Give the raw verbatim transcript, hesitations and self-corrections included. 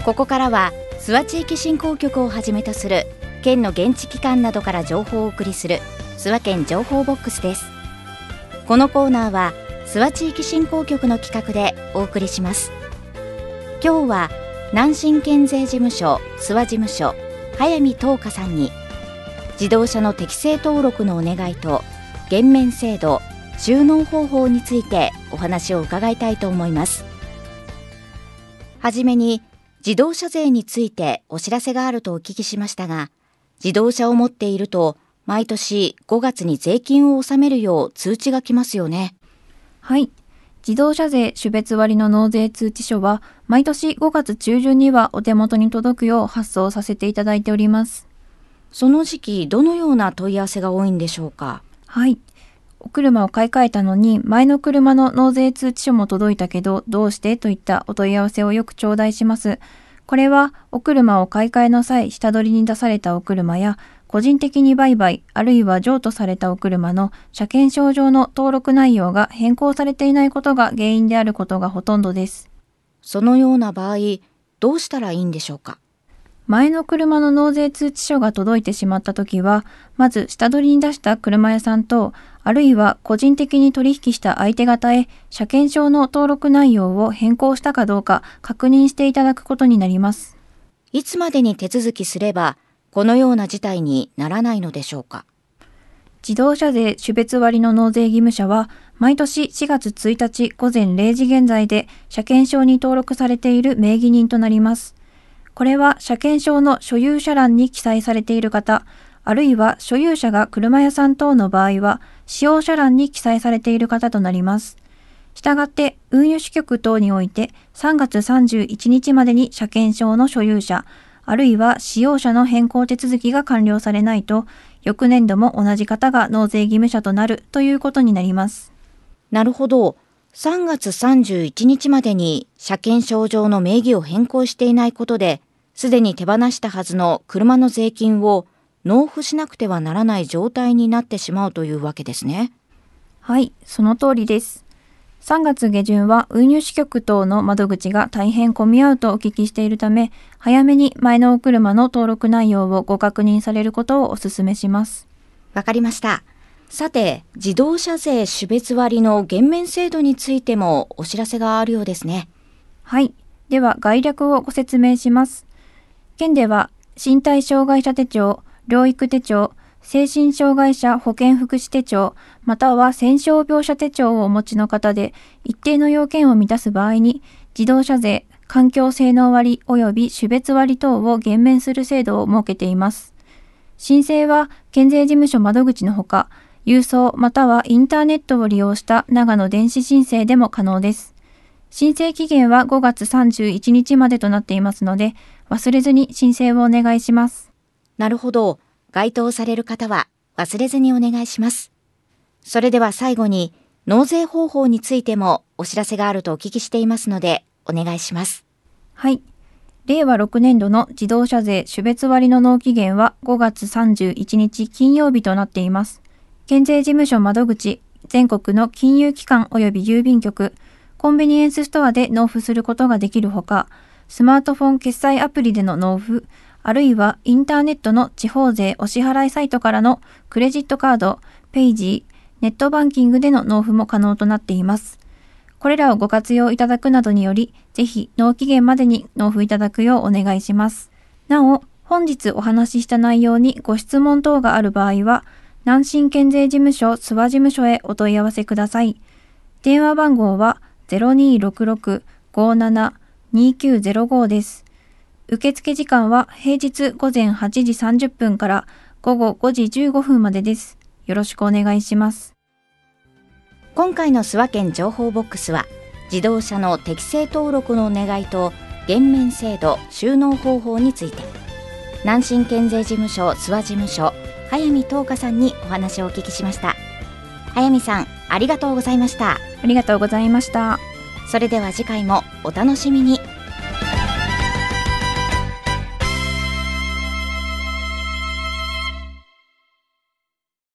ここからは諏訪地域振興局をはじめとする県の現地機関などから情報をお送りする諏訪県情報ボックスです。このコーナーは諏訪地域振興局の企画でお送りします。今日は南信県税事務所諏訪事務所早見東花さんに自動車の適正登録のお願いと減免制度収納方法についてお話を伺いたいと思います。はじめに自動車税についてお知らせがあるとお聞きしましたが、自動車を持っていると毎年ごがつに税金を納めるよう通知が来ますよね。 はい。自動車税種別割の納税通知書は毎年ごがつ中旬にはお手元に届くよう発送させていただいております。 その時期どのような問い合わせが多いんでしょうか。 はい。お車を買い替えたのに前の車の納税通知書も届いたけどどうしてといったお問い合わせをよく頂戴します。これはお車を買い替えの際下取りに出されたお車や個人的に売買あるいは譲渡されたお車の車検証上の登録内容が変更されていないことが原因であることがほとんどです。 そのような場合どうしたらいいんでしょうか。 前の車の納税通知書が届いてしまったときは、まず下取りに出した車屋さんと、あるいは個人的に取引した相手方へ車検証の登録内容を変更したかどうか確認していただくことになります。 いつまでに手続きすればこのような事態にならないのでしょうか。 自動車税種別割の納税義務者は、毎年しがつついたち午前れいじ現在で車検証に登録されている名義人となります。これは車検証の所有者欄に記載されている方、あるいは所有者が車屋さん等の場合は、使用者欄に記載されている方となります。したがって、運輸支局等においてさんがつさんじゅういちにちまでに車検証の所有者、あるいは使用者の変更手続きが完了されないと、翌年度も同じ方が納税義務者となるということになります。 なるほど。さんがつさんじゅういちにちまでに車検証上の名義を変更していないことで、すでに手放したはずの車の税金を納付しなくてはならない状態になってしまうというわけですね。 はい、その通りです。さんがつ下旬は運輸支局等の窓口が大変混み合うとお聞きしているため、早めに前のお車の登録内容をご確認されることをお勧めします。 わかりました。さて、自動車税種別割の減免制度についてもお知らせがあるようですね。 はい。では概略をご説明します。県では身体障害者手帳、療育手帳、精神障害者保健福祉手帳、または戦傷病者手帳をお持ちの方で、一定の要件を満たす場合に、自動車税、環境性能割及び種別割等を減免する制度を設けています。申請は県税事務所窓口のほか、郵送またはインターネットを利用した長野電子申請でも可能です。申請期限はごがつさんじゅういちにちまでとなっていますので、忘れずに申請をお願いします。 なるほど。該当される方は忘れずにお願いします。それでは最後に納税方法についてもお知らせがあるとお聞きしていますのでお願いします。 はい。れいわろくねんどの自動車税種別割の納期限はごがつさんじゅういちにち金曜日となっています。県税事務所窓口、全国の金融機関及び郵便局、コンビニエンスストアで納付することができるほか、スマートフォン決済アプリでの納付、あるいはインターネットの地方税お支払いサイトからのクレジットカード、ペイジー、ネットバンキングでの納付も可能となっています。これらをご活用いただくなどにより、ぜひ納期限までに納付いただくようお願いします。なお、本日お話しした内容にご質問等がある場合は、南信県税事務所諏訪事務所へお問い合わせください。電話番号は ゼロにーろくろく ごーなな にーきゅうゼロご です。受付時間は平日午前はちじさんじゅっぷんから午後ごじじゅうごふんまでです。よろしくお願いします。 今回の諏訪県情報ボックスは、自動車の適正登録のお願いと減免制度収納方法について、南信県税事務所諏訪事務所早見東花さんにお話をお聞きしました。早見さん、ありがとうございました。 ありがとうございました。 それでは次回もお楽しみに。